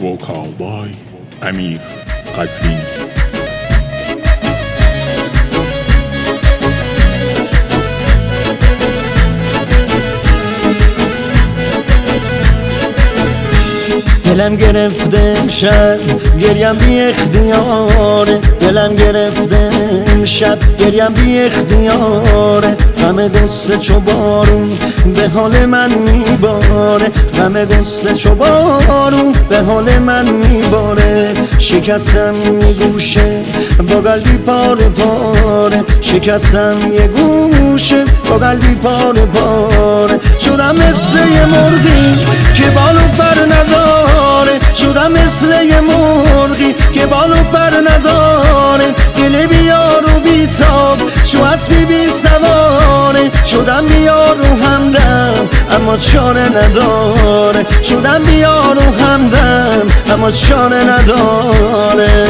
وکال بای امیر قزوینی. دلم گرفته امشب گریم بی اختیاره، دلم گرفته امشب گریم بی اختیاره. غم غصه چو بارون به حال من میباره، غم غصه چو بارون به حال من میباره. شکستم یه گوشه با قلبی پاره پاره، شکستم یه گوشه با قلبی پاره پاره. شدم مثل یه مرغی که بال و پر نداره، شدم مثل یه مرغی که بال و پر نداره. دل بیار و بیتاب چو اسبی بی سواره، شدم بیار و همدم اما چاره نداره، شدم بیار و همدم اما چاره نداره.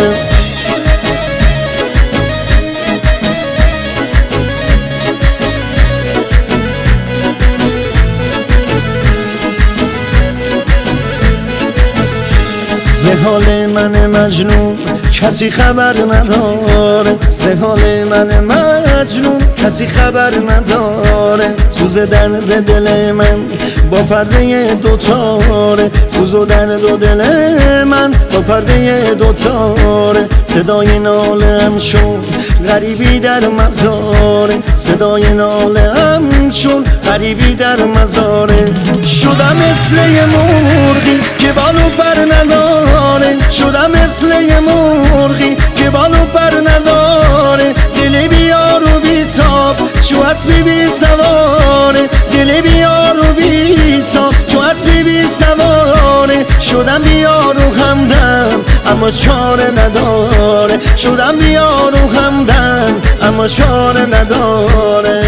ز حال من مجنون کسی خبر نداره، ز حال من مجنون کسی خبر نداره. سوز درد دل من با پرده دوتاره، سوز و درد و دل من با پرده دوتاره. صدای ناله ام شد غریبی در مزاره، صدای ناله ام شد غریبی در مزاره. شدم مثل یه مرغی که بال و پر نداره، شدم مثل یه مرغی که بال و پر نداره. دل بیار و بیتاب چو اسبی بی سواره، دل بیار و بیتاب چو اسبی بی سواره. شدم بیار و همدم اما چاره نداره، شدم بیار و همدم اما چاره نداره.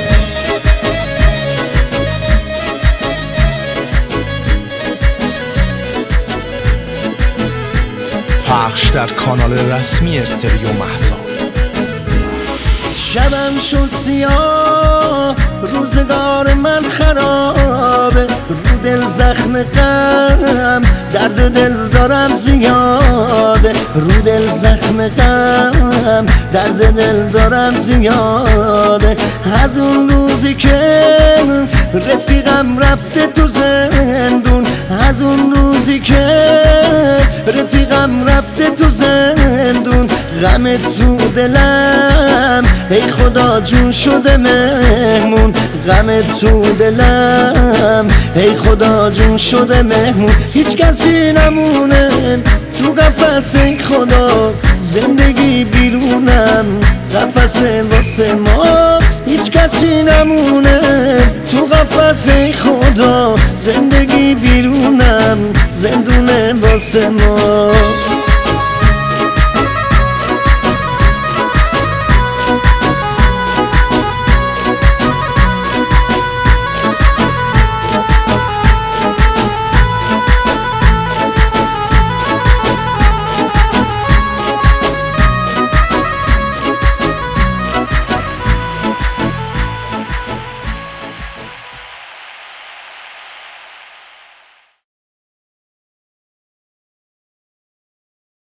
پخش در کانال رسمی استریو مهتاب. شبم شد سیاه روزگار من خرابه، رو دل زخم غم درد دل دارم زیاده، رو دل زخم غم درد دل دارم زیاده. از اون روزی که رفیقم رفته تو زندون، از اون روزی که رفیقم رفته تو زندون. غم تو دلم ای خدا جون شده مهمون، غم تو دلم ای خدا جون شده مهمون. هیچ کسی نمونه تو قفس ای خدا، زندگی بیرونم قفس واسه ما. هیچ کسی نمونه تو قفس ای خدا، زندگی بیرونم زندونه واسه ما.